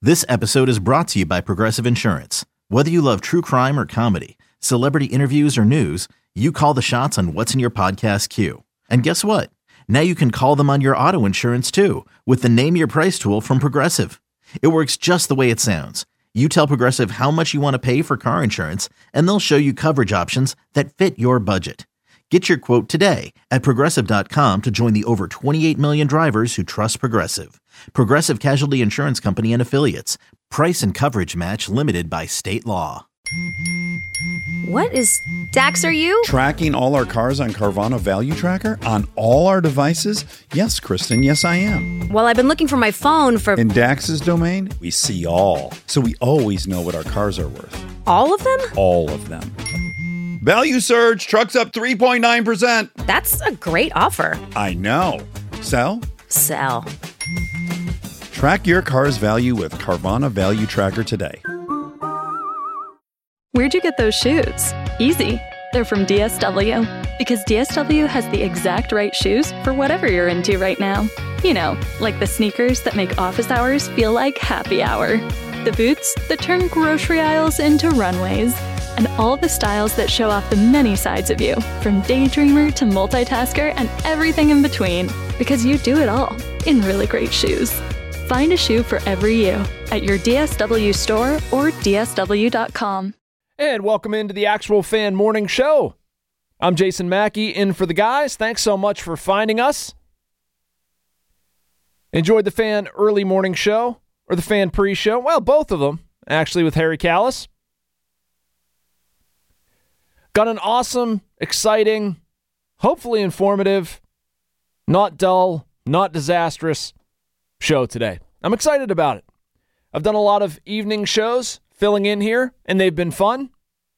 This episode is brought to you by Progressive Insurance. Whether you love true crime or comedy, celebrity interviews or news, you call the shots on what's in your podcast queue. And guess what? Now you can call them on your auto insurance too with the Name Your Price tool from Progressive. It works just the way it sounds. You tell Progressive how much you want to pay for car insurance, and they'll show you coverage options that fit your budget. Get your quote today at Progressive.com to join the over 28 million drivers who trust Progressive. Progressive Casualty Insurance Company and Affiliates. Price and coverage match limited by state law. What is Dax, are you? Tracking all our cars on Carvana Value Tracker on all our devices? Yes, Kristen, yes I am. Well, I've been looking for my phone for... In Dax's domain, we see all. So we always know what our cars are worth. All of them? All of them. Value surge, trucks up 3.9%. That's a great offer. I know. Sell? Sell. Track your car's value with Carvana Value Tracker today. Where'd you get those shoes? Easy. They're from DSW. Because DSW has the exact right shoes for whatever you're into right now. You know, like the sneakers that make office hours feel like happy hour. The boots that turn grocery aisles into runways. And all the styles that show off the many sides of you, from daydreamer to multitasker and everything in between. Because you do it all in really great shoes. Find a shoe for every you at your DSW store or DSW.com. And welcome into the Actual Fan Morning Show. I'm Jason Mackey, in for the guys. Thanks so much for finding us. Enjoyed the Fan early morning show or the Fan pre-show? Well, both of them, actually, with Harry Kalas. Got an awesome, exciting, hopefully informative, not dull, not disastrous show today. I'm excited about it. I've done a lot of evening shows filling in here, and they've been fun.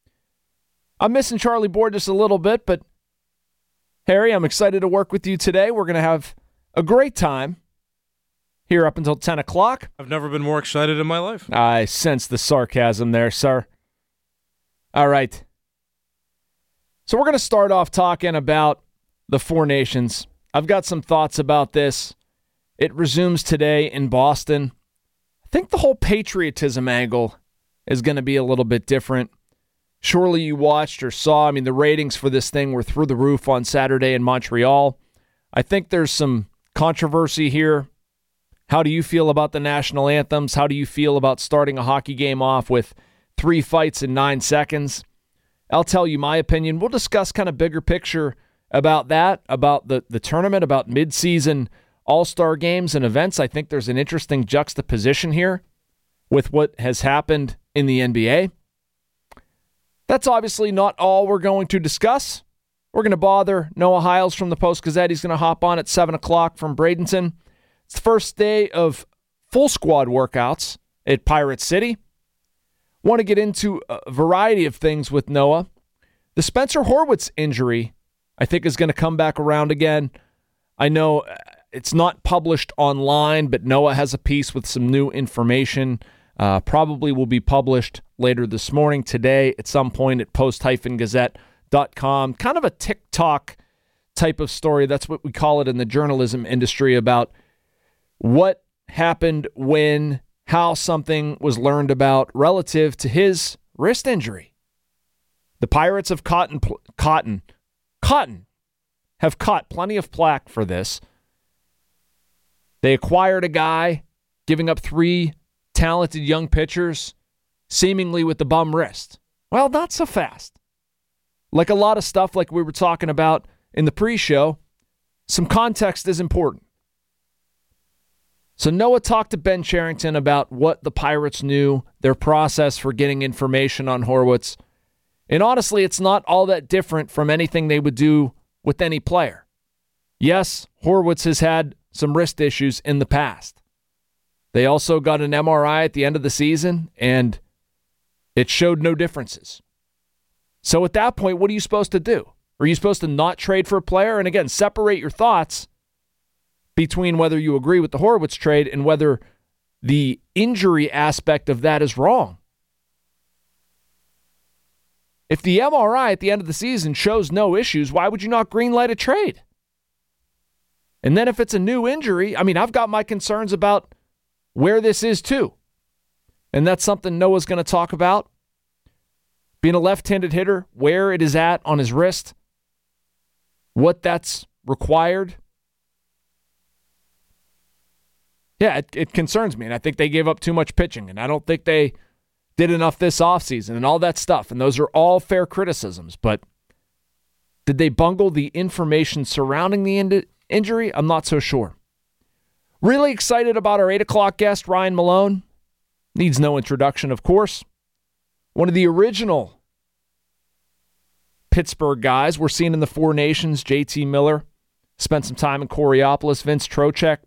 I'm missing Charlie Board just a little bit, but Harry, I'm excited to work with you today. We're going to have a great time here up until 10 o'clock. I've never been more excited in my life. I sense the sarcasm there, sir. All right. So we're going to start off talking about the Four Nations. I've got some thoughts about this. It resumes today in Boston. I think the whole patriotism angle is going to be a little bit different. Surely you watched or saw. I mean, the ratings for this thing were through the roof on Saturday in Montreal. I think there's some controversy here. How do you feel about the national anthems? How do you feel about starting a hockey game off with 3 fights in 9 seconds? I'll tell you my opinion. We'll discuss kind of bigger picture about that, about the tournament, about mid-season all-star games and events. I think there's an interesting juxtaposition here with what has happened in the NBA. That's obviously not all we're going to discuss. We're going to bother Noah Hiles from the Post-Gazette. He's going to hop on at 7 o'clock from Bradenton. It's the first day of full squad workouts at Pirate City. Want to get into a variety of things with Noah. The Spencer Horwitz injury, I think, is going to come back around again. I know it's not published online, but Noah has a piece with some new information. Probably will be published later this morning, today, at some point at post-gazette.com. Kind of a TikTok type of story. That's what we call it in the journalism industry, about what happened when, how something was learned about relative to his wrist injury. The Pirates have have caught plenty of flack for this. They acquired a guy, giving up 3 talented young pitchers, seemingly with the bum wrist. Well, not so fast. Like a lot of stuff like we were talking about in the pre-show, some context is important. So Noah talked to Ben Cherington about what the Pirates knew, their process for getting information on Horwitz. And honestly, it's not all that different from anything they would do with any player. Yes, Horwitz has had some wrist issues in the past. They also got an MRI at the end of the season, and it showed no differences. So at that point, what are you supposed to do? Are you supposed to not trade for a player? And again, separate your thoughts between whether you agree with the Horwitz trade and whether the injury aspect of that is wrong. If the MRI at the end of the season shows no issues, why would you not greenlight a trade? And then if it's a new injury, I mean, I've got my concerns about where this is too. And that's something Noah's going to talk about. Being a left-handed hitter, where it is at on his wrist, what that's required. Yeah, it concerns me, and I think they gave up too much pitching, and I don't think they did enough this offseason and all that stuff, and those are all fair criticisms, but did they bungle the information surrounding the injury? I'm not so sure. Really excited about our 8 o'clock guest, Ryan Malone. Needs no introduction, of course. One of the original Pittsburgh guys we're seeing in the Four Nations, JT Miller. Spent some time in Coriopolis. Vince Trocheck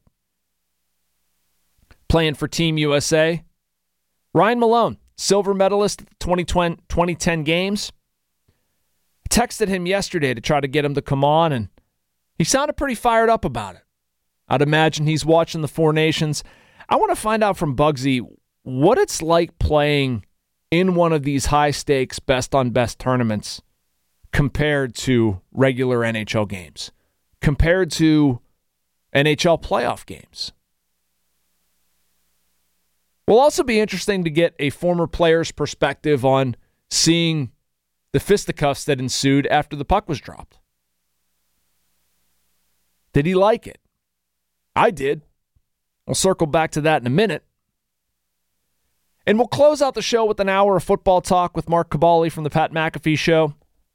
playing for Team USA. Ryan Malone, silver medalist at the 2010 games. I texted him yesterday to try to get him to come on, and he sounded pretty fired up about it. I'd imagine he's watching the Four Nations. I want to find out from Bugsy what it's like playing in one of these high-stakes, best-on-best tournaments compared to regular NHL games, compared to NHL playoff games. Will also be interesting to get a former player's perspective on seeing the fisticuffs that ensued after the puck was dropped. Did he like it? I did. We'll circle back to that in a minute. And we'll close out the show with an hour of football talk with Mark Cabali from the Pat McAfee Show.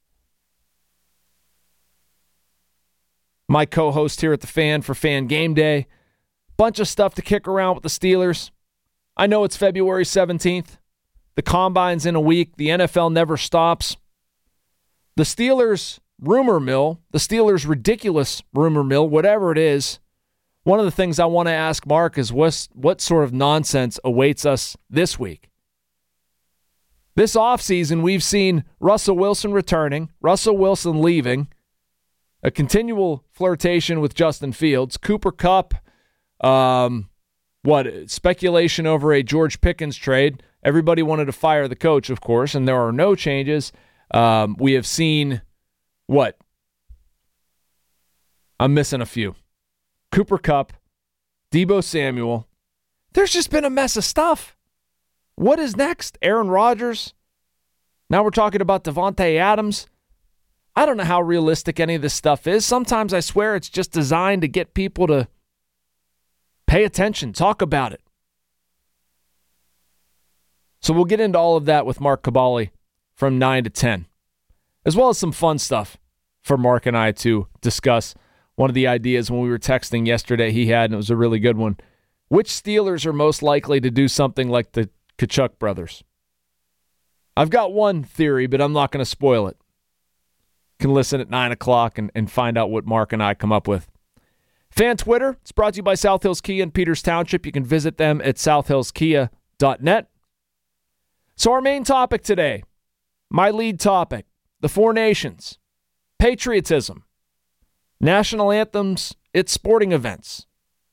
My co-host here at The Fan for Fan Game Day. Bunch of stuff to kick around with the Steelers. I know it's February 17th. The Combine's in a week. The NFL never stops. The Steelers rumor mill, the Steelers ridiculous rumor mill, whatever it is, one of the things I want to ask Mark is what sort of nonsense awaits us this week. This offseason, we've seen Russell Wilson returning, Russell Wilson leaving, a continual flirtation with Justin Fields, Cooper Kupp, speculation over a George Pickens trade. Everybody wanted to fire the coach, of course, and there are no changes. We have seen, I'm missing a few. Cooper Kupp, Deebo Samuel. There's just been a mess of stuff. What is next? Aaron Rodgers. Now we're talking about Devontae Adams. I don't know how realistic any of this stuff is. Sometimes I swear it's just designed to get people to pay attention, talk about it. So we'll get into all of that with Mark Cabali from 9 to 10, as well as some fun stuff for Mark and I to discuss. One of the ideas when we were texting yesterday he had, and it was a really good one. Which Steelers are most likely to do something like the Tkachuk brothers? I've got one theory, but I'm not going to spoil it. You can listen at 9 o'clock and find out what Mark and I come up with. Fan Twitter, it's brought to you by South Hills Kia in Peters Township. You can visit them at southhillskia.net. So our main topic today, my lead topic, the Four Nations, patriotism, national anthems at sporting events.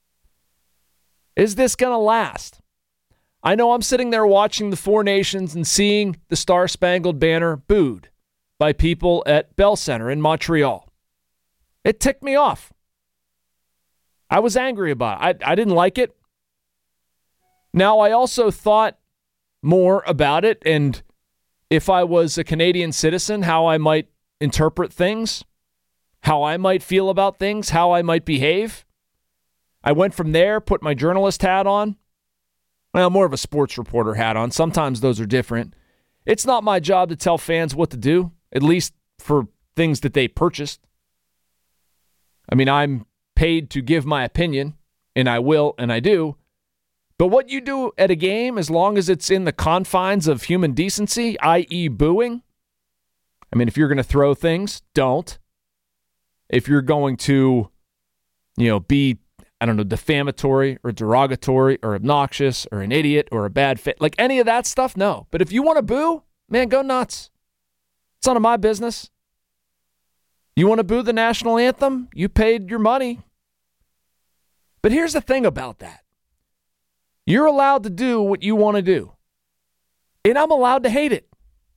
Is this going to last? I know I'm sitting there watching the Four Nations and seeing the Star-Spangled Banner booed by people at Bell Center in Montreal. It ticked me off. I was angry about it. I didn't like it. Now, I also thought more about it, and if I was a Canadian citizen, how I might interpret things, how I might feel about things, how I might behave. I went from there, put my journalist hat on. Well, more of a sports reporter hat on. Sometimes those are different. It's not my job to tell fans what to do, at least for things that they purchased. I mean, I'm paid to give my opinion, and I will, and I do. But what you do at a game, as long as it's in the confines of human decency, i.e. booing, I mean, if you're going to throw things, don't. If you're going to, be, defamatory or derogatory or obnoxious or an idiot or a bad fit, like any of that stuff, no. But if you want to boo, man, go nuts. It's none of my business. You want to boo the national anthem? You paid your money. But here's the thing about that. You're allowed to do what you want to do. And I'm allowed to hate it.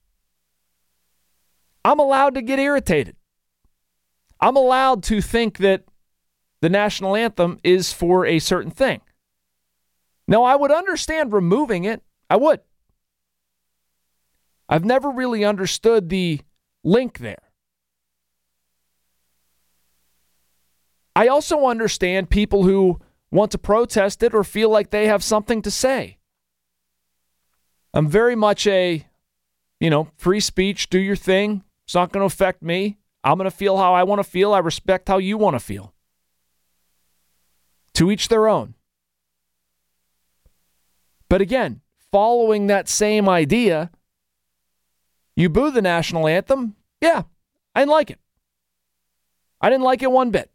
I'm allowed to get irritated. I'm allowed to think that the national anthem is for a certain thing. Now, I would understand removing it. I would. I've never really understood the link there. I also understand people who want to protest it or feel like they have something to say. I'm very much a, free speech, do your thing. It's not going to affect me. I'm going to feel how I want to feel. I respect how you want to feel. To each their own. But again, following that same idea, you boo the national anthem? Yeah, I didn't like it. I didn't like it one bit.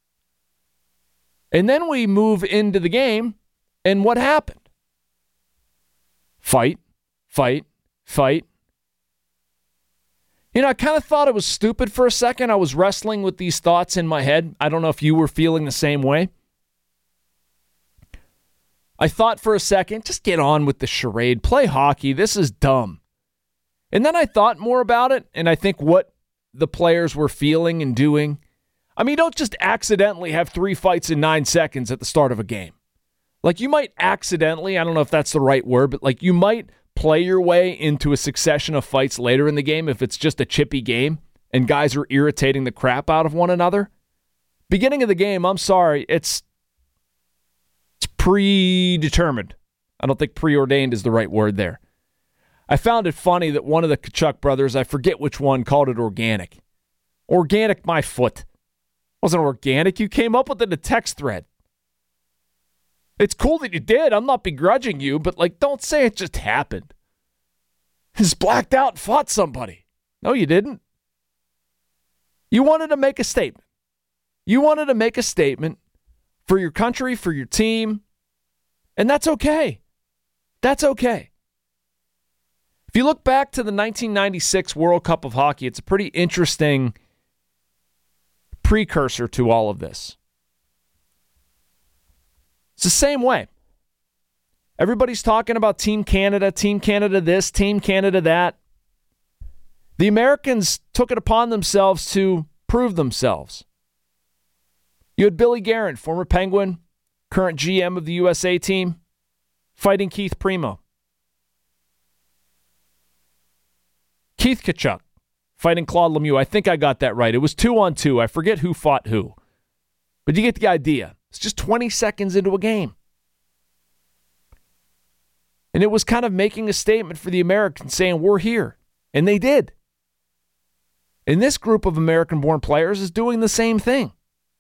And then we move into the game, and what happened? Fight, fight, fight. I kind of thought it was stupid for a second. I was wrestling with these thoughts in my head. I don't know if you were feeling the same way. I thought for a second, just get on with the charade. Play hockey. This is dumb. And then I thought more about it, and I think what the players were feeling and doing. I mean, you don't just accidentally have 3 fights in 9 seconds at the start of a game. Like, you might accidentally, I don't know if that's the right word, but like you might play your way into a succession of fights later in the game if it's just a chippy game and guys are irritating the crap out of one another. Beginning of the game, I'm sorry, it's predetermined. I don't think preordained is the right word there. I found it funny that one of the Tkachuk brothers, I forget which one, called it organic. Organic my foot. It wasn't organic. You came up with it in a text thread. It's cool that you did. I'm not begrudging you, but don't say it just happened. Just blacked out and fought somebody. No, you didn't. You wanted to make a statement. You wanted to make a statement for your country, for your team, and that's okay. That's okay. If you look back to the 1996 World Cup of Hockey, it's a pretty interesting precursor to all of this. It's the same way. Everybody's talking about Team Canada this, Team Canada that. The Americans took it upon themselves to prove themselves. You had Billy Guerin, former Penguin, current GM of the USA team, fighting Keith Primo. Keith Tkachuk fighting Claude Lemieux. I think I got that right. It was 2-on-2. I forget who fought who. But you get the idea. It's just 20 seconds into a game. And it was kind of making a statement for the Americans saying, we're here. And they did. And this group of American-born players is doing the same thing.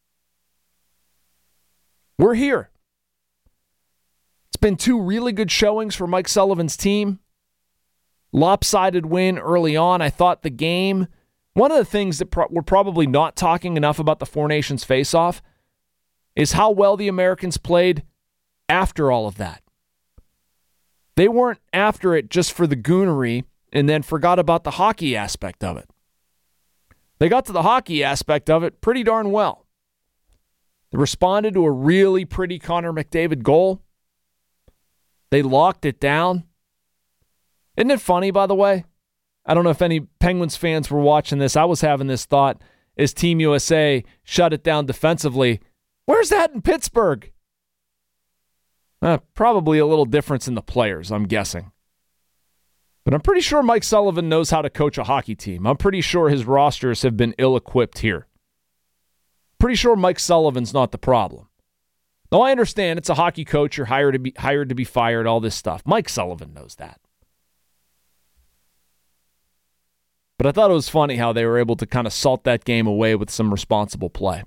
We're here. It's been 2 really good showings for Mike Sullivan's team. Lopsided win early on. I thought the game, one of the things that we're probably not talking enough about the Four Nations face-off is how well the Americans played after all of that. They weren't after it just for the goonery and then forgot about the hockey aspect of it. They got to the hockey aspect of it pretty darn well. They responded to a really pretty Connor McDavid goal. They locked it down. Isn't it funny, by the way? I don't know if any Penguins fans were watching this. I was having this thought as Team USA shut it down defensively. Where's that in Pittsburgh? Probably a little difference in the players, I'm guessing. But I'm pretty sure Mike Sullivan knows how to coach a hockey team. I'm pretty sure his rosters have been ill-equipped here. Pretty sure Mike Sullivan's not the problem. Now, I understand it's a hockey coach. You're hired to be fired, all this stuff. Mike Sullivan knows that. But I thought it was funny how they were able to kind of salt that game away with some responsible play.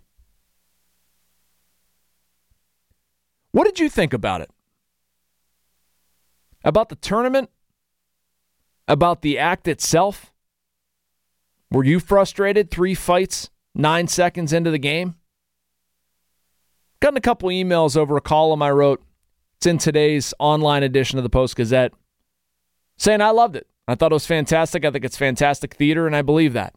What did you think about it? About the tournament? About the act itself? Were you frustrated? 3 fights, 9 seconds into the game? Gotten a couple emails over a column I wrote. It's in today's online edition of the Post-Gazette, saying I loved it. I thought it was fantastic. I think it's fantastic theater, and I believe that.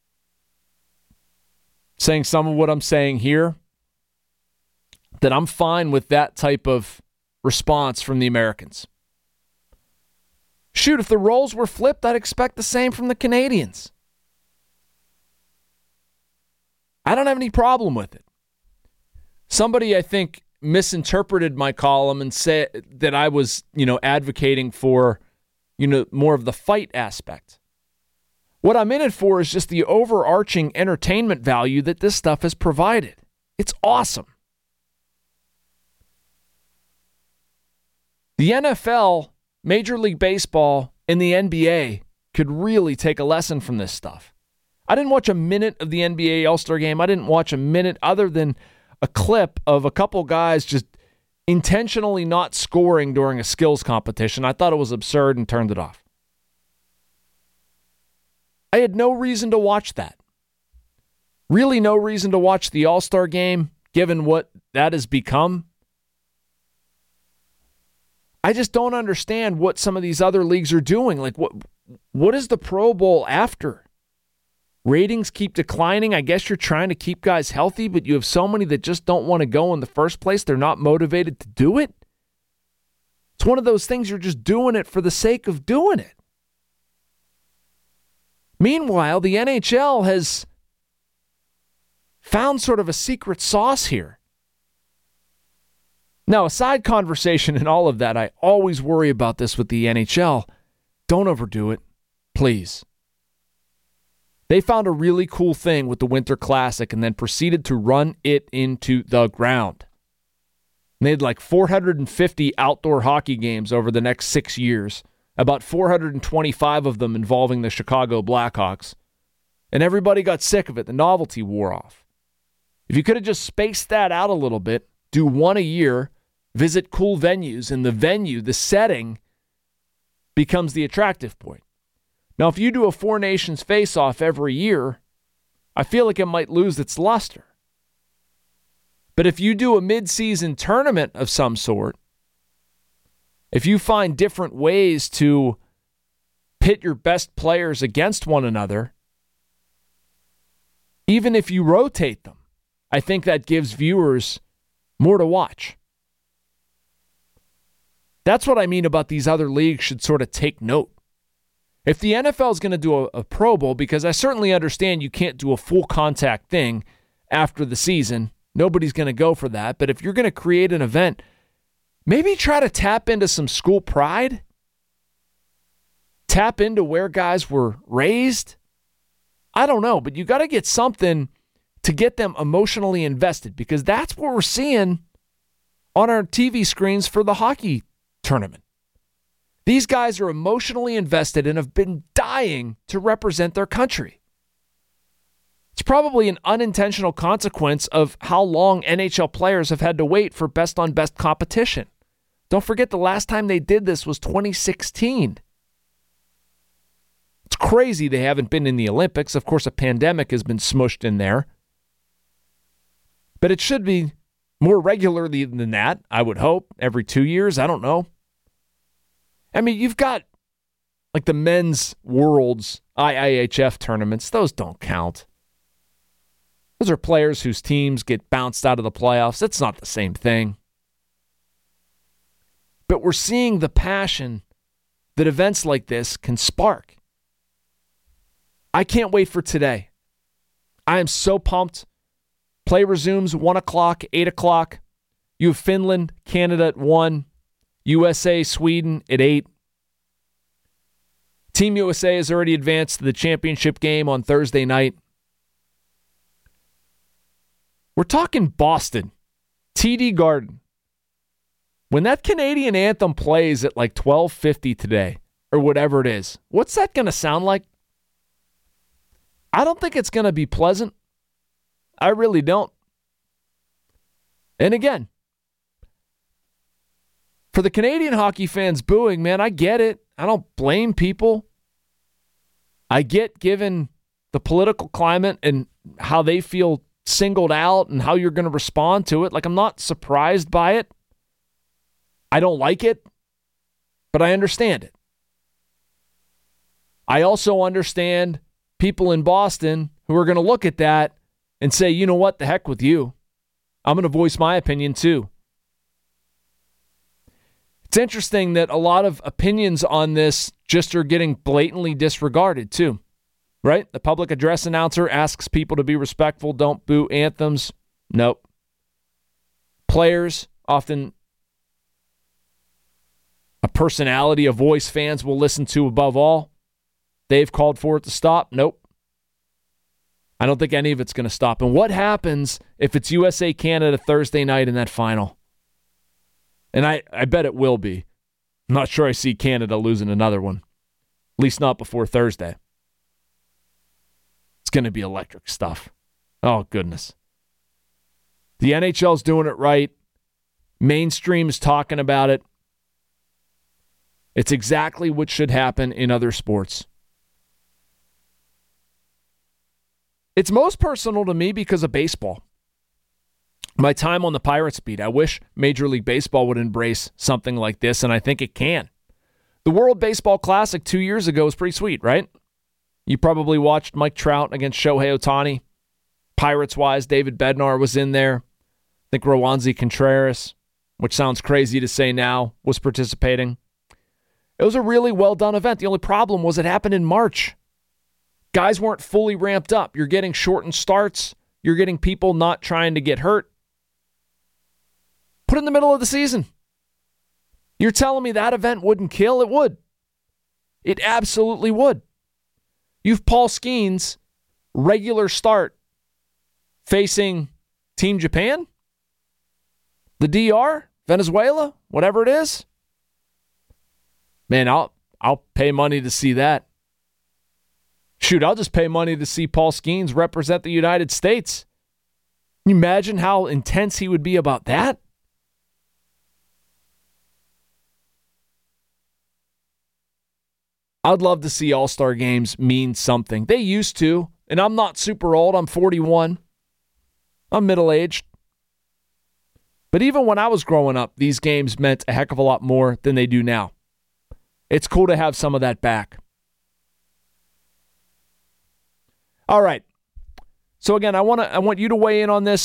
Saying some of what I'm saying here, that I'm fine with that type of response from the Americans. Shoot, if the roles were flipped, I'd expect the same from the Canadians. I don't have any problem with it. Somebody, I think, misinterpreted my column and said that I was, advocating for, more of the fight aspect. What I'm in it for is just the overarching entertainment value that this stuff has provided. It's awesome. The NFL, Major League Baseball, and the NBA could really take a lesson from this stuff. I didn't watch a minute of the NBA All-Star Game. I didn't watch a minute other than a clip of a couple guys just intentionally not scoring during a skills competition. I thought it was absurd and turned it off. I had no reason to watch that. Really no reason to watch the All-Star Game, given what that has become. I just don't understand what some of these other leagues are doing. Like, what is the Pro Bowl after? Ratings keep declining. I guess you're trying to keep guys healthy, but you have so many that just don't want to go in the first place. They're not motivated to do it. It's one of those things you're just doing it for the sake of doing it. Meanwhile, the NHL has found sort of a secret sauce here. Now, a side conversation in all of that, I always worry about this with the NHL. Don't overdo it, please. They found a really cool thing with the Winter Classic and then proceeded to run it into the ground. They had like 450 outdoor hockey games over the next 6 years, about 425 of them involving the Chicago Blackhawks. And everybody got sick of it. The novelty wore off. If you could have just spaced that out a little bit, do one a year, visit cool venues, and the venue, the setting, becomes the attractive point. Now, if you do a Four Nations face-off every year, I feel like it might lose its luster. But if you do a mid-season tournament of some sort, if you find different ways to pit your best players against one another, even if you rotate them, I think that gives viewers more to watch. That's what I mean about these other leagues should sort of take note. If the NFL is going to do a Pro Bowl, because I certainly understand you can't do a full contact thing after the season, nobody's going to go for that. But if you're going to create an event, maybe try to tap into some school pride. Tap into where guys were raised. I don't know, but you got to get something to get them emotionally invested, because that's what we're seeing on our TV screens for the hockey tournament. These guys are emotionally invested and have been dying to represent their country. It's probably an unintentional consequence of how long NHL players have had to wait for best-on-best competition. Don't forget the last time they did this was 2016. It's crazy they haven't been in the Olympics. Of course, a pandemic has been smushed in there. But it should be more regularly than that, I would hope. Every 2 years, I don't know. I mean, you've got like the men's Worlds IIHF tournaments. Those don't count. Those are players whose teams get bounced out of the playoffs. It's not the same thing. But we're seeing the passion that events like this can spark. I can't wait for today. I am so pumped. Play resumes 1 o'clock, 8 o'clock. You have Finland, Canada at 1. USA, Sweden at 8. Team USA has already advanced to the championship game on Thursday night. We're talking Boston, TD Garden. When that Canadian anthem plays at like 12:50 today, or whatever it is, what's that going to sound like? I don't think it's going to be pleasant. I really don't. And again, for the Canadian hockey fans booing, man, I get it. I don't blame people. I get, given the political climate and how they feel singled out and how you're going to respond to it. Like, I'm not surprised by it. I don't like it, but I understand it. I also understand people in Boston who are going to look at that and say, you know what, the heck with you. I'm going to voice my opinion too. It's interesting that a lot of opinions on this just are getting blatantly disregarded too, right? The public address announcer asks people to be respectful, don't boo anthems. Nope. Players often a personality, a voice fans will listen to above all. They've called for it to stop. Nope. I don't think any of it's going to stop. And what happens if it's USA-Canada Thursday night in that final? And I bet it will be. I'm not sure I see Canada losing another one. At least not before Thursday. It's going to be electric stuff. Oh, goodness. The NHL's doing it right. Mainstream is talking about it. It's exactly what should happen in other sports. It's most personal to me because of baseball. My time on the Pirates beat, I wish Major League Baseball would embrace something like this, and I think it can. The World Baseball Classic 2 years ago was pretty sweet, right? You probably watched Mike Trout against Shohei Ohtani. Pirates-wise, David Bednar was in there. I think Roansy Contreras, which sounds crazy to say now, was participating. It was a really well-done event. The only problem was it happened in March. Guys weren't fully ramped up. You're getting shortened starts. You're getting people not trying to get hurt. Put it in the middle of the season. You're telling me that event wouldn't kill? It would. It absolutely would. You've Paul Skeens, regular start, facing Team Japan, the DR, Venezuela, whatever it is. Man, I'll pay money to see that. Shoot, I'll just pay money to see Paul Skeens represent the United States. Can you imagine how intense he would be about that? I'd love to see All-Star games mean something. They used to, and I'm not super old. I'm 41. I'm middle-aged. But even when I was growing up, these games meant a heck of a lot more than they do now. It's cool to have some of that back. All right. So again, I want you to weigh in on this.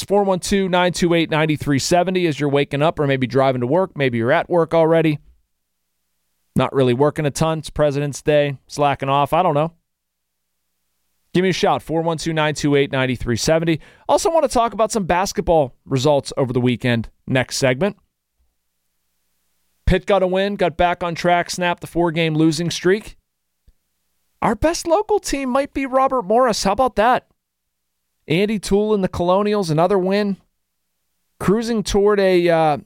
412-928-9370 as you're waking up or maybe driving to work. Maybe you're at work already. Not really working a ton. It's President's Day. Slacking off. I don't know. Give me a shout. 412-928-9370. Also want to talk about some basketball results over the weekend. Next segment. Pitt got a win. Got back on track. Snapped the 4-game losing streak. Our best local team might be Robert Morris. How about that? Andy Toole and the Colonials, another win. Cruising toward a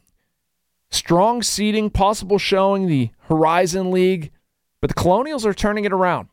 strong seeding, possible showing the Horizon League. But the Colonials are turning it around.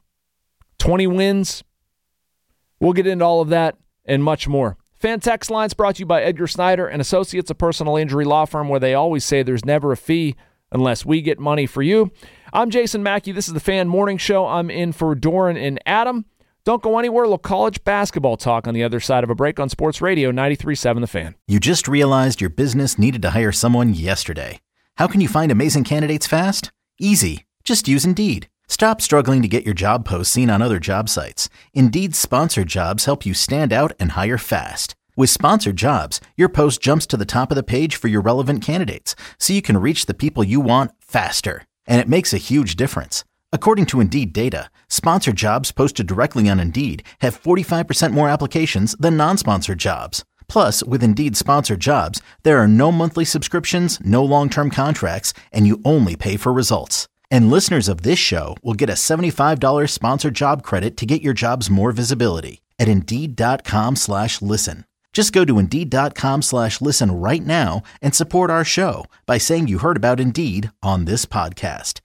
20 wins. We'll get into all of that and much more. Fan Text Lines brought to you by Edgar Snyder and Associates, a personal injury law firm where they always say there's never a fee unless we get money for you. I'm Jason Mackey. This is the Fan Morning Show. I'm in for Doran and Adam. Don't go anywhere. Little college basketball talk on the other side of a break on Sports Radio 93.7 The Fan. You just realized your business needed to hire someone yesterday. How can you find amazing candidates fast? Easy. Just use Indeed. Stop struggling to get your job posts seen on other job sites. Indeed's sponsored jobs help you stand out and hire fast. With sponsored jobs, your post jumps to the top of the page for your relevant candidates, so you can reach the people you want faster. And it makes a huge difference. According to Indeed data, sponsored jobs posted directly on Indeed have 45% more applications than non-sponsored jobs. Plus, with Indeed sponsored jobs, there are no monthly subscriptions, no long-term contracts, and you only pay for results. And listeners of this show will get a $75 sponsored job credit to get your jobs more visibility at Indeed.com/listen. Just go to Indeed.com/listen right now and support our show by saying you heard about Indeed on this podcast.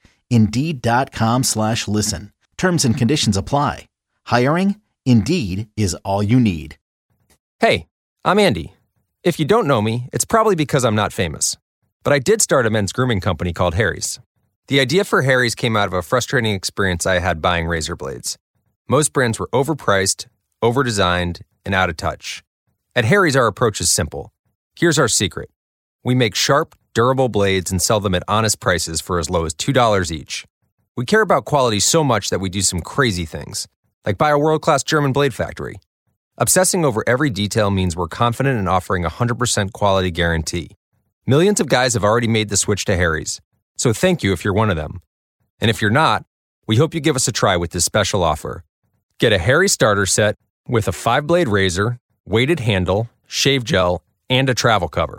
Indeed.com/listen. Terms and conditions apply. Hiring? Indeed is all you need. Hey, I'm Andy. If you don't know me, it's probably because I'm not famous. But I did start a men's grooming company called Harry's. The idea for Harry's came out of a frustrating experience I had buying razor blades. Most brands were overpriced, overdesigned, and out of touch. At Harry's, our approach is simple. Here's our secret. We make sharp, durable blades and sell them at honest prices for as low as $2 each. We care about quality so much that we do some crazy things, like buy a world-class German blade factory. Obsessing over every detail means we're confident in offering a 100% quality guarantee. Millions of guys have already made the switch to Harry's, so thank you if you're one of them. And if you're not, we hope you give us a try with this special offer. Get a Harry's starter set with a 5-blade razor, weighted handle, shave gel, and a travel cover,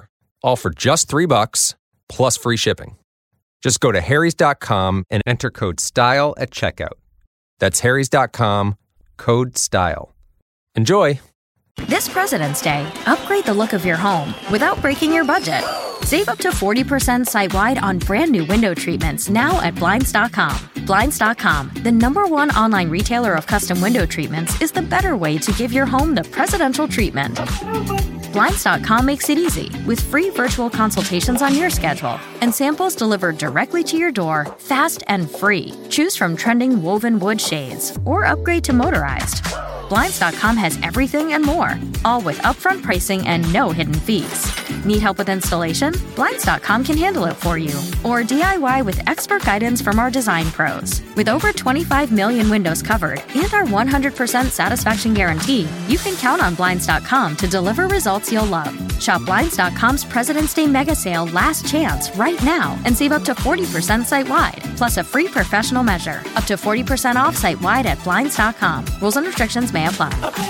all for just $3 plus free shipping. Just go to harrys.com and enter code STYLE at checkout. That's harrys.com, code STYLE. Enjoy! This President's Day, upgrade the look of your home without breaking your budget. Save up to 40% site-wide on brand new window treatments now at Blinds.com. Blinds.com, the #1 online retailer of custom window treatments, is the better way to give your home the presidential treatment. Blinds.com makes it easy with free virtual consultations on your schedule and samples delivered directly to your door, fast and free. Choose from trending woven wood shades or upgrade to motorized. Blinds.com has everything and more, all with upfront pricing and no hidden fees. Need help with installation? Blinds.com can handle it for you. Or DIY with expert guidance from our design pros. With over 25 million windows covered and our 100% satisfaction guarantee, you can count on Blinds.com to deliver results you'll love. Shop Blinds.com's President's Day mega sale last chance right now and save up to 40% site-wide, plus a free professional measure. Up to 40% off site-wide at Blinds.com. Rules and restrictions may apply.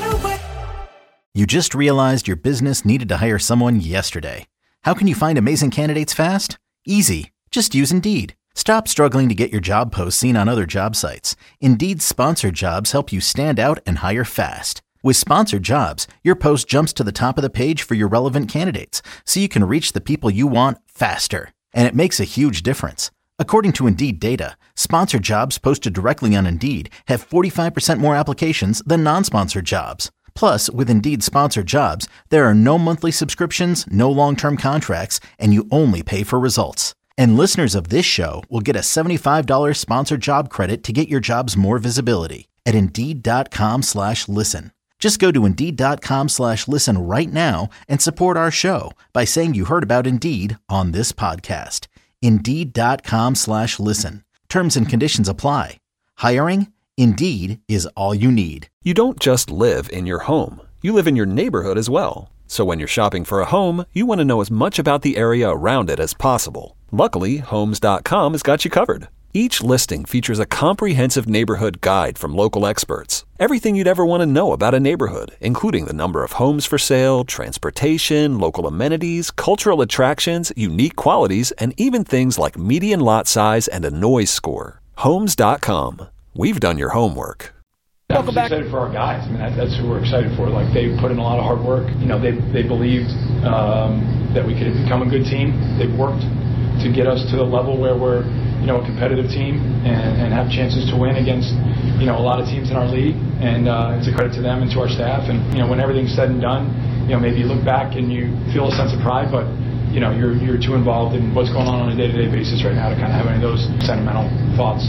You just realized your business needed to hire someone yesterday. How can you find amazing candidates fast? Easy. Just use Indeed. Stop struggling to get your job posts seen on other job sites. Indeed's sponsored jobs help you stand out and hire fast. With sponsored jobs, your post jumps to the top of the page for your relevant candidates, so you can reach the people you want faster. And it makes a huge difference. According to Indeed data, sponsored jobs posted directly on Indeed have 45% more applications than non-sponsored jobs. Plus, with Indeed sponsored jobs, there are no monthly subscriptions, no long-term contracts, and you only pay for results. And listeners of this show will get a $75 sponsored job credit to get your jobs more visibility at Indeed.com/listen. Just go to Indeed.com/listen right now and support our show by saying you heard about Indeed on this podcast. Indeed.com/listen. Terms and conditions apply. Hiring? Indeed is all you need. You don't just live in your home. You live in your neighborhood as well. So when you're shopping for a home, you want to know as much about the area around it as possible. Luckily, Homes.com has got you covered. Each listing features a comprehensive neighborhood guide from local experts. Everything you'd ever want to know about a neighborhood, including the number of homes for sale, transportation, local amenities, cultural attractions, unique qualities, and even things like median lot size and a noise score. Homes.com. We've done your homework. I'm excited for our guys. I mean, that's who we're excited for. Like, they put in a lot of hard work. You know, they believed that we could become a good team. They've worked to get us to the level where we're, you know, a competitive team and have chances to win against, you know, a lot of teams in our league. And it's a credit to them and to our staff. And, you know, when everything's said and done, you know, maybe you look back and you feel a sense of pride, but, you know, you're too involved in what's going on a day-to-day basis right now to kind of have any of those sentimental thoughts.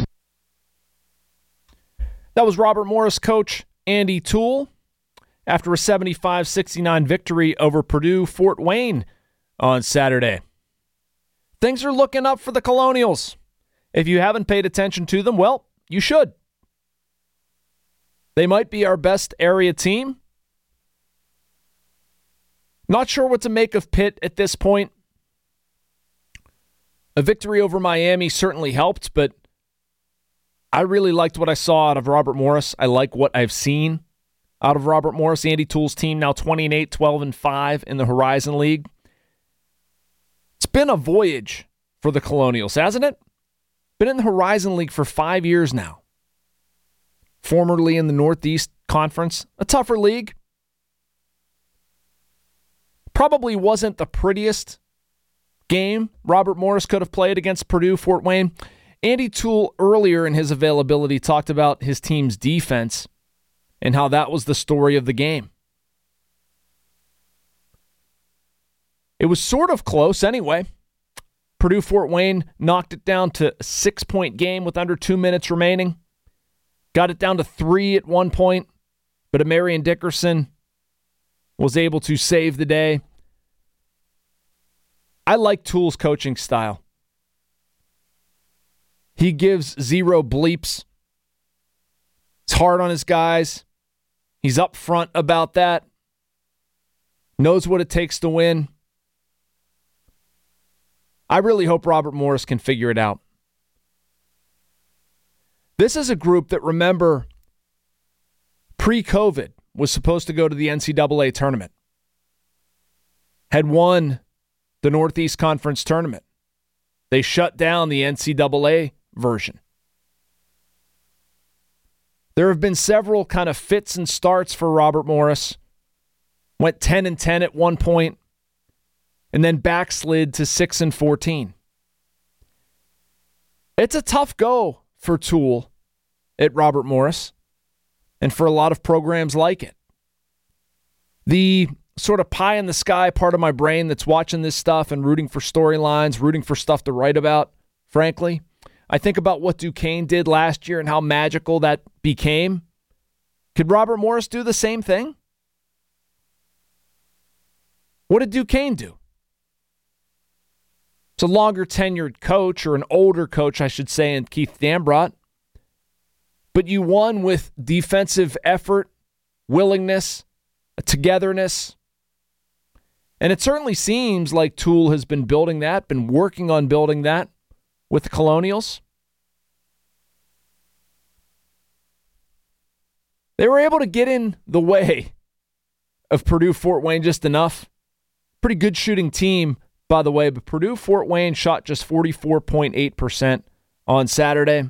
That was Robert Morris coach Andy Toole after a 75-69 victory over Purdue Fort Wayne on Saturday. Things are looking up for the Colonials. If you haven't paid attention to them, well, you should. They might be our best area team. Not sure what to make of Pitt at this point. A victory over Miami certainly helped, but I really liked what I saw out of Robert Morris. I like what I've seen out of Robert Morris. Andy Toole's team now 28, 12-5 in the Horizon League. It's been a voyage for the Colonials, hasn't it? Been in the Horizon League for 5 years now. Formerly in the Northeast Conference, a tougher league. Probably wasn't the prettiest game Robert Morris could have played against Purdue Fort Wayne. Andy Toole, earlier in his availability, talked about his team's defense and how that was the story of the game. It was sort of close anyway. Purdue Fort Wayne knocked it down to a 6-point game with under 2 minutes remaining. Got it down to 3 at one point, but Amarian Dickerson was able to save the day. I like Toole's coaching style. He gives zero bleeps. He's hard on his guys. He's upfront about that. Knows what it takes to win. I really hope Robert Morris can figure it out. This is a group that, remember, pre-COVID was supposed to go to the NCAA tournament. Had won the Northeast Conference Tournament. They shut down the NCAA version. There have been several kind of fits and starts for Robert Morris. Went 10-10 at one point, and then backslid to 6-14. It's a tough go for Toole at Robert Morris, and for a lot of programs like it. The sort of pie in the sky part of my brain that's watching this stuff and rooting for storylines, rooting for stuff to write about, frankly, I think about what Duquesne did last year and how magical that became. Could Robert Morris do the same thing? What did Duquesne do? It's a longer tenured coach, or an older coach, I should say, in Keith Dambrot. But you won with defensive effort, willingness, togetherness. And it certainly seems like Toole has been building that, been working on building that with the Colonials. They were able to get in the way of Purdue-Fort Wayne just enough. Pretty good shooting team, by the way, but Purdue-Fort Wayne shot just 44.8% on Saturday.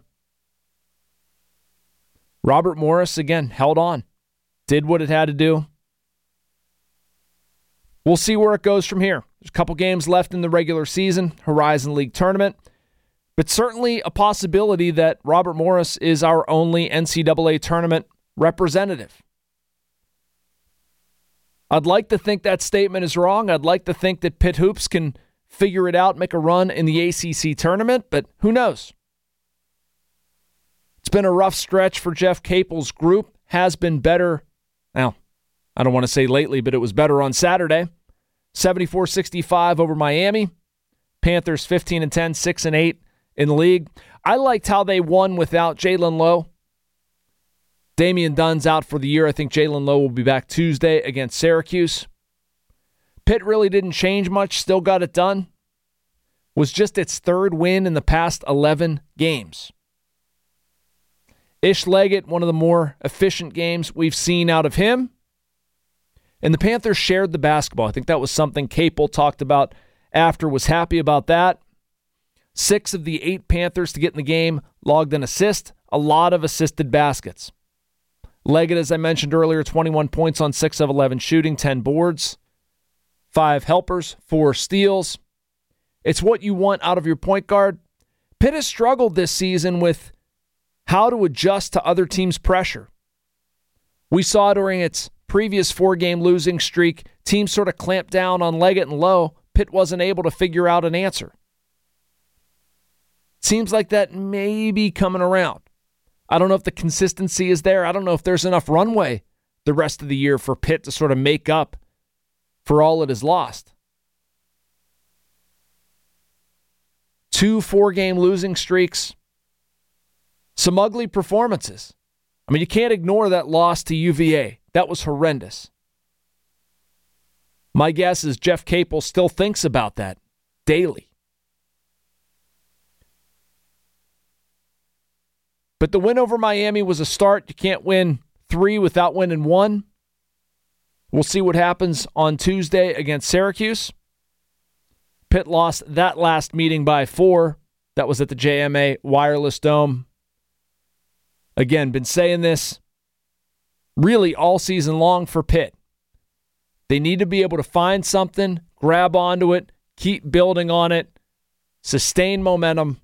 Robert Morris, again, held on. Did what it had to do. We'll see where it goes from here. There's a couple games left in the regular season, Horizon League tournament, but certainly a possibility that Robert Morris is our only NCAA tournament representative. I'd like to think that statement is wrong. I'd like to think that Pitt Hoops can figure it out, make a run in the ACC tournament, but who knows? It's been a rough stretch for Jeff Capel's group. Has been better. Now, I don't want to say lately, but it was better on Saturday. 74-65 over Miami. Panthers 15-10, 6-8 in the league. I liked how they won without Jalen Lowe. Damian Dunn's out for the year. I think Jalen Lowe will be back Tuesday against Syracuse. Pitt really didn't change much, still got it done. Was just its third win in the past 11 games. Ish Leggett, one of the more efficient games we've seen out of him. And the Panthers shared the basketball. I think that was something Capel talked about after, was happy about that. 6 of the 8 Panthers to get in the game logged an assist, a lot of assisted baskets. Leggett, as I mentioned earlier, 21 points on 6 of 11 shooting, 10 boards, 5 helpers, 4 steals. It's what you want out of your point guard. Pitt has struggled this season with how to adjust to other teams' pressure. We saw during its previous 4-game losing streak, teams sort of clamped down on Leggett and Lowe. Pitt wasn't able to figure out an answer. Seems like that may be coming around. I don't know if the consistency is there. I don't know if there's enough runway the rest of the year for Pitt to sort of make up for all it has lost. 2 4-game losing streaks. Some ugly performances. I mean, you can't ignore that loss to UVA. That was horrendous. My guess is Jeff Capel still thinks about that daily. But the win over Miami was a start. You can't win 3 without winning 1. We'll see what happens on Tuesday against Syracuse. Pitt lost that last meeting by 4. That was at the JMA Wireless Dome. Again, been saying this really all season long for Pitt. They need to be able to find something, grab onto it, keep building on it, sustain momentum.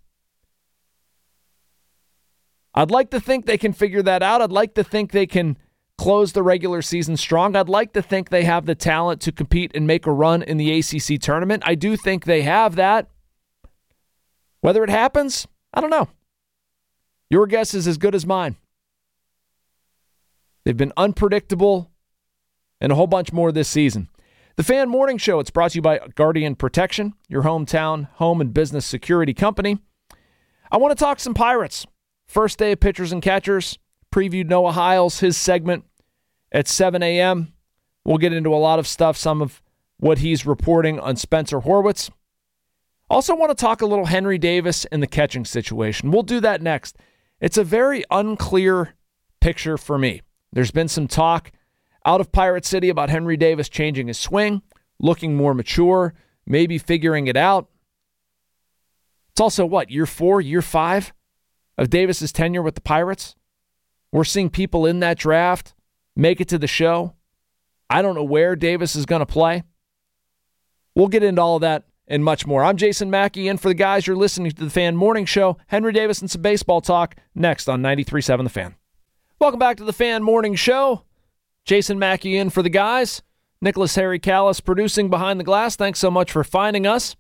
I'd like to think they can figure that out. I'd like to think they can close the regular season strong. I'd like to think they have the talent to compete and make a run in the ACC tournament. I do think they have that. Whether it happens, I don't know. Your guess is as good as mine. They've been unpredictable and a whole bunch more this season. The Fan Morning Show, it's brought to you by Guardian Protection, your hometown home and business security company. I want to talk some Pirates. First day of pitchers and catchers. Previewed Noah Hiles, his segment at 7 a.m. We'll get into a lot of stuff, some of what he's reporting on Spencer Horwitz. Also want to talk a little Henry Davis and the catching situation. We'll do that next. It's a very unclear picture for me. There's been some talk out of Pirate City about Henry Davis changing his swing, looking more mature, maybe figuring it out. It's also year 4, year 5 of Davis's tenure with the Pirates? We're seeing people in that draft make it to the show. I don't know where Davis is going to play. We'll get into all of that and much more. I'm Jason Mackey, in for the guys. You're listening to the Fan Morning Show. Henry Davis and some baseball talk next on 93.7 The Fan. Welcome back to the Fan Morning Show. Jason Mackey in for the guys. Nicholas Harry Callis producing behind the glass. Thanks so much for finding us.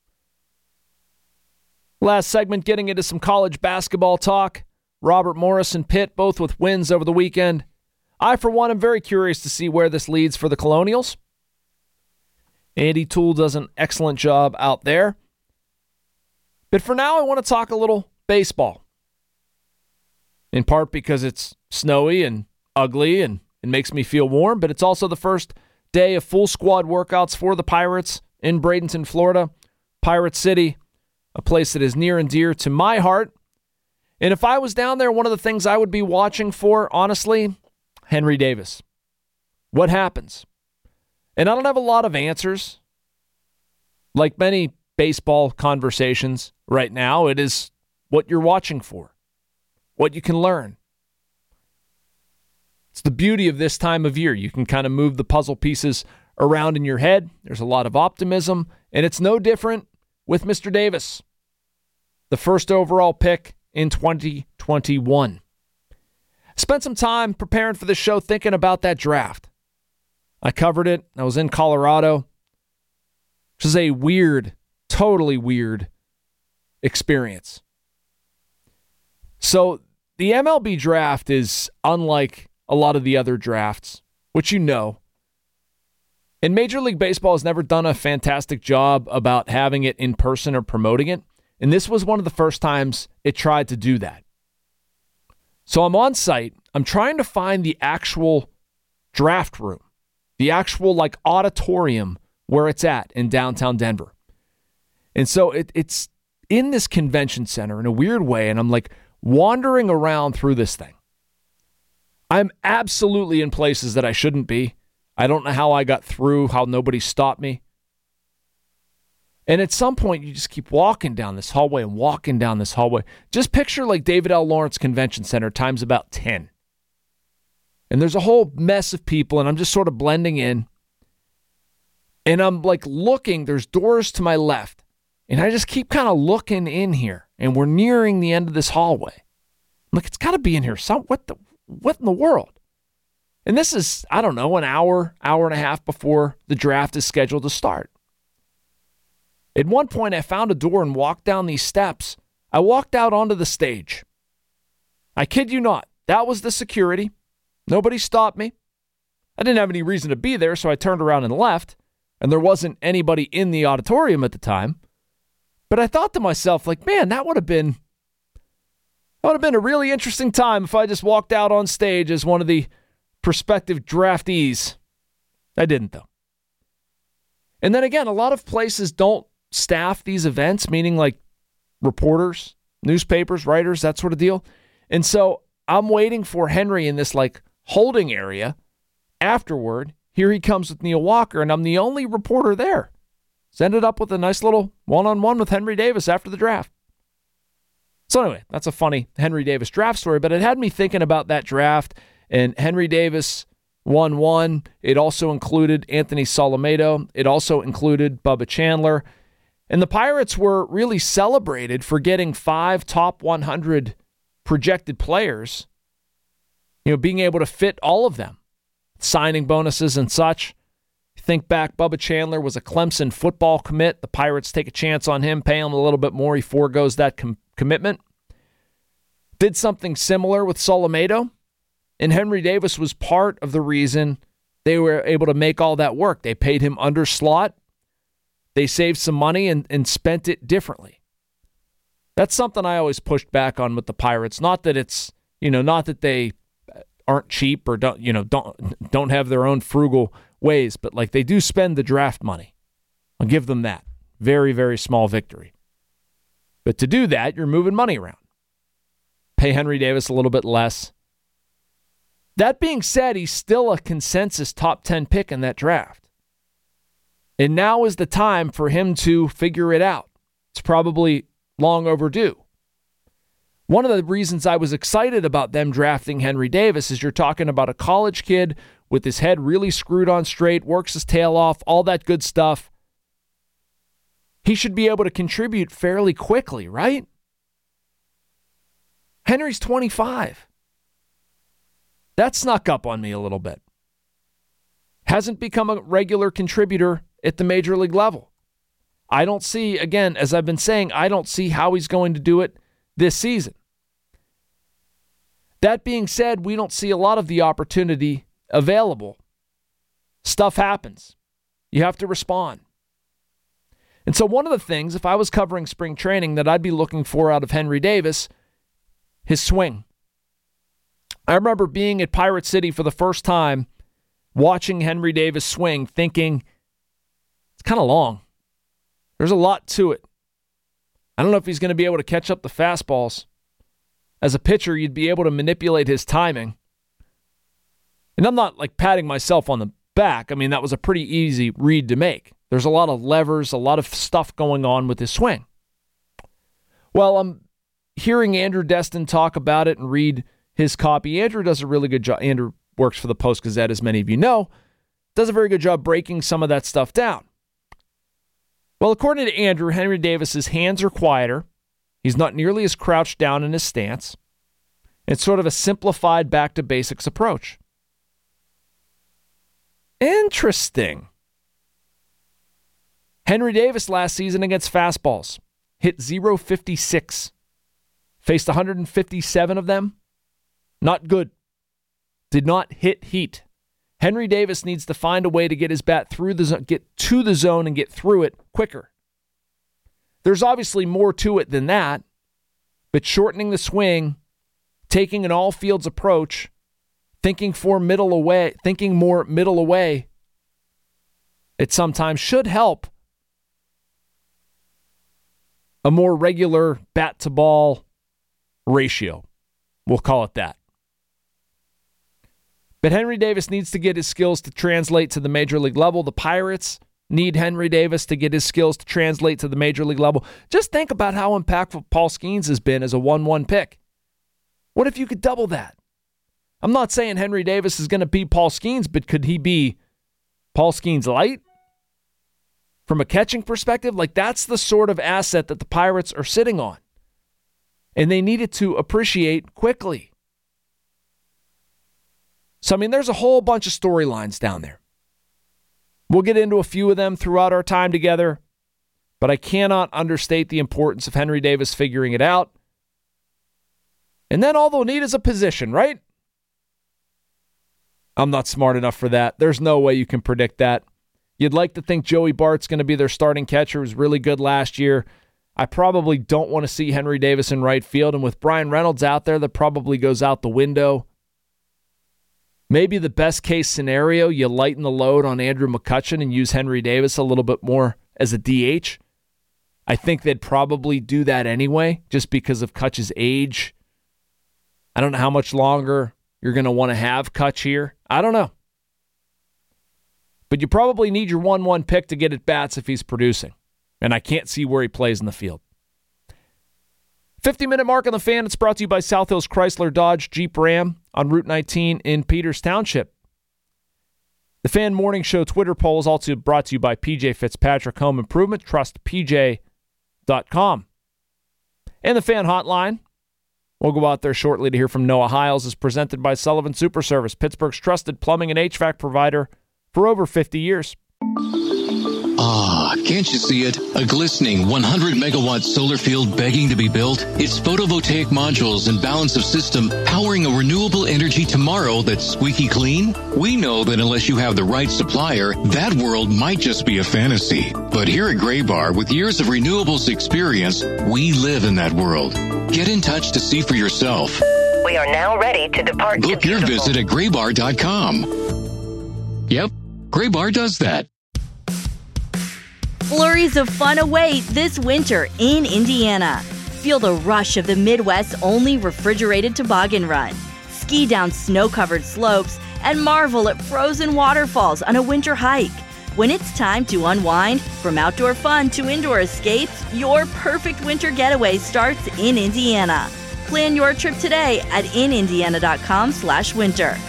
Last segment, getting into some college basketball talk. Robert Morris and Pitt, both with wins over the weekend. I, for one, am very curious to see where this leads for the Colonials. Andy Toole does an excellent job out there. But for now, I want to talk a little baseball. In part because it's snowy and ugly and it makes me feel warm, but it's also the first day of full squad workouts for the Pirates in Bradenton, Florida. Pirate City, a place that is near and dear to my heart. And if I was down there, one of the things I would be watching for, honestly, Henry Davis. What happens? And I don't have a lot of answers. Like many baseball conversations right now, it is what you're watching for, what you can learn. It's the beauty of this time of year. You can kind of move the puzzle pieces around in your head. There's a lot of optimism, and it's no different with Mr. Davis, the first overall pick in 2021. Spent some time preparing for this show thinking about that draft. I covered it. I was in Colorado, which is a weird, totally weird experience. So the MLB draft is unlike a lot of the other drafts, which you know. And Major League Baseball has never done a fantastic job about having it in person or promoting it. And this was one of the first times it tried to do that. So I'm on site. I'm trying to find the actual draft room, the actual auditorium where it's at in downtown Denver. And so it's in this convention center in a weird way. And I'm wandering around through this thing. I'm absolutely in places that I shouldn't be. I don't know how I got through, how nobody stopped me. And at some point, you just keep walking down this hallway and walking down this hallway. Just picture David L. Lawrence Convention Center times about 10. And there's a whole mess of people, and I'm just sort of blending in. And I'm looking, there's doors to my left. And I just keep kind of looking in here. And we're nearing the end of this hallway. I'm it's got to be in here. What in the world? And this is, I don't know, an hour and a half before the draft is scheduled to start. At one point, I found a door and walked down these steps. I walked out onto the stage. I kid you not. That was the security. Nobody stopped me. I didn't have any reason to be there, so I turned around and left. And there wasn't anybody in the auditorium at the time. But I thought to myself, man, that would have been a really interesting time if I just walked out on stage as one of the prospective draftees. I didn't, though. And then again, a lot of places don't staff these events, meaning reporters, newspapers, writers, that sort of deal. And so I'm waiting for Henry in this holding area. Afterward, here he comes with Neil Walker, and I'm the only reporter there. So ended up with a nice little one-on-one with Henry Davis after the draft. So anyway, that's a funny Henry Davis draft story, but it had me thinking about that draft, and Henry Davis won one. It also included Anthony Solometo. It also included Bubba Chandler. And the Pirates were really celebrated for getting 5 top 100 projected players, being able to fit all of them, signing bonuses and such. Think back, Bubba Chandler was a Clemson football commit. The Pirates take a chance on him, pay him a little bit more. He forgoes that commitment. Did something similar with Solometo. And Henry Davis was part of the reason they were able to make all that work. They paid him under slot. They saved some money and spent it differently. That's something I always pushed back on with the Pirates. Not that it's, not that they aren't cheap or don't have their own frugal ways, but they do spend the draft money. I'll give them that. Very, very small victory. But to do that, you're moving money around. Pay Henry Davis a little bit less. That being said, he's still a consensus top 10 pick in that draft. And now is the time for him to figure it out. It's probably long overdue. One of the reasons I was excited about them drafting Henry Davis is you're talking about a college kid with his head really screwed on straight, works his tail off, all that good stuff. He should be able to contribute fairly quickly, right? Henry's 25. That snuck up on me a little bit. Hasn't become a regular contributor at the major league level. I don't see, again, as I've been saying, I don't see how he's going to do it this season. That being said, we don't see a lot of the opportunity available. Stuff happens. You have to respond. And so one of the things, if I was covering spring training, that I'd be looking for out of Henry Davis, his swing. I remember being at Pirate City for the first time, watching Henry Davis swing, thinking, it's kind of long. There's a lot to it. I don't know if he's going to be able to catch up the fastballs. As a pitcher, you'd be able to manipulate his timing. And I'm not like patting myself on the back. I mean, that was a pretty easy read to make. There's a lot of levers, a lot of stuff going on with his swing. Well, I'm hearing Andrew Destin talk about it and read his copy. Andrew does a really good job. Andrew works for the Post-Gazette, as many of you know. Does a very good job breaking some of that stuff down. Well, according to Andrew, Henry Davis's hands are quieter. He's not nearly as crouched down in his stance. It's sort of a simplified back-to-basics approach. Interesting. Henry Davis last season against fastballs hit .056. Faced 157 of them. Not good. Did not hit heat. Henry Davis needs to find a way to get his bat through the zone, get to the zone and get through it quicker. There's obviously more to it than that, but shortening the swing, taking an all-fields approach, thinking more middle away, it sometimes should help a more regular bat-to-ball ratio. We'll call it that. But Henry Davis needs to get his skills to translate to the major league level. The Pirates need Henry Davis to get his skills to translate to the major league level. Just think about how impactful Paul Skeens has been as a 1-1 pick. What if you could double that? I'm not saying Henry Davis is going to be Paul Skeens, but could he be Paul Skeens light? From a catching perspective, like that's the sort of asset that the Pirates are sitting on. And they need it to appreciate quickly. So, I mean, there's a whole bunch of storylines down there. We'll get into a few of them throughout our time together, but I cannot understate the importance of Henry Davis figuring it out. And then all they'll need is a position, right? I'm not smart enough for that. There's no way you can predict that. You'd like to think Joey Bart's going to be their starting catcher. He was really good last year. I probably don't want to see Henry Davis in right field, and with Brian Reynolds out there, that probably goes out the window. Maybe the best case scenario, you lighten the load on Andrew McCutchen and use Henry Davis a little bit more as a DH. I think they'd probably do that anyway, just because of Kutch's age. I don't know how much longer you're going to want to have Kutch here. I don't know. But you probably need your 1-1 pick to get at bats if he's producing. And I can't see where he plays in the field. 50-minute mark on the Fan. It's brought to you by South Hills Chrysler Dodge Jeep Ram on Route 19 in Peters Township. The Fan Morning Show Twitter poll is also brought to you by PJ Fitzpatrick Home Improvement. Trust PJ.com. And the Fan Hotline. We'll go out there shortly to hear from Noah Hiles. Is presented by Sullivan Super Service, Pittsburgh's trusted plumbing and HVAC provider for over 50 years. Ah, can't you see it? A glistening 100-megawatt solar field begging to be built? It's photovoltaic modules and balance of system powering a renewable energy tomorrow that's squeaky clean? We know that unless you have the right supplier, that world might just be a fantasy. But here at Graybar, with years of renewables experience, we live in that world. Get in touch to see for yourself. We are now ready to depart. Book your visit at graybar.com. Yep, Graybar does that. Flurries of fun await this winter in Indiana. Feel the rush of the Midwest's only refrigerated toboggan run. Ski down snow-covered slopes and marvel at frozen waterfalls on a winter hike. When it's time to unwind, from outdoor fun to indoor escapes, your perfect winter getaway starts in Indiana. Plan your trip today at inindiana.com/winter.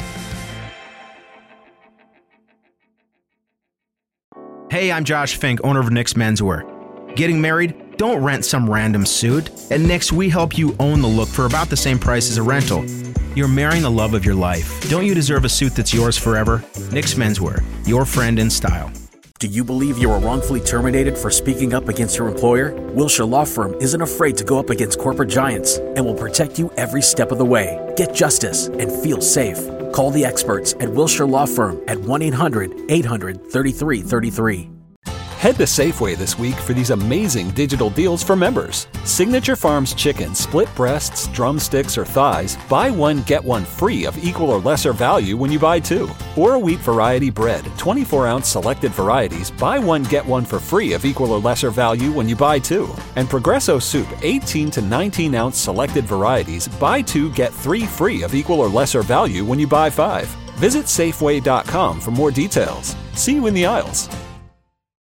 Hey, I'm Josh Fink, owner of Nick's Menswear. Getting married? Don't rent some random suit. At Nick's, we help you own the look for about the same price as a rental. You're marrying the love of your life. Don't you deserve a suit that's yours forever? Nick's Menswear, your friend in style. Do you believe you were wrongfully terminated for speaking up against your employer? Wilshire Law Firm isn't afraid to go up against corporate giants and will protect you every step of the way. Get justice and feel safe. Call the experts at Wilshire Law Firm at 1-800-800-3333. Head to Safeway this week for these amazing digital deals for members. Signature Farms chicken, split breasts, drumsticks, or thighs, buy one, get one free of equal or lesser value when you buy two. Or wheat variety bread, 24-ounce selected varieties, buy one, get one for free of equal or lesser value when you buy two. And Progresso soup, 18 to 19-ounce selected varieties, buy two, get three free of equal or lesser value when you buy five. Visit Safeway.com for more details. See you in the aisles.